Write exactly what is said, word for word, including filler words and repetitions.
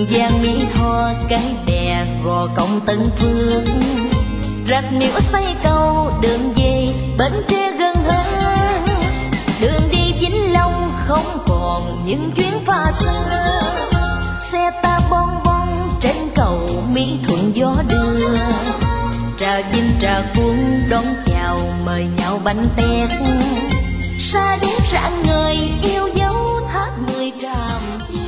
Hương Giang Mỹ Tho Cái Bè Gò Công Tân Phước, Rạch Miễu xây cầu đường về Bến Tre gần hơn. Đường đi Vĩnh Long không còn những chuyến pha xưa, xe ta bon bon trên cầu Mỹ Thuận gió đưa. Trà Vinh Trà Cuốn đón chào mời nhau bánh tét, Sa Đéc rạng ngời yêu dấu tháp mười tràm.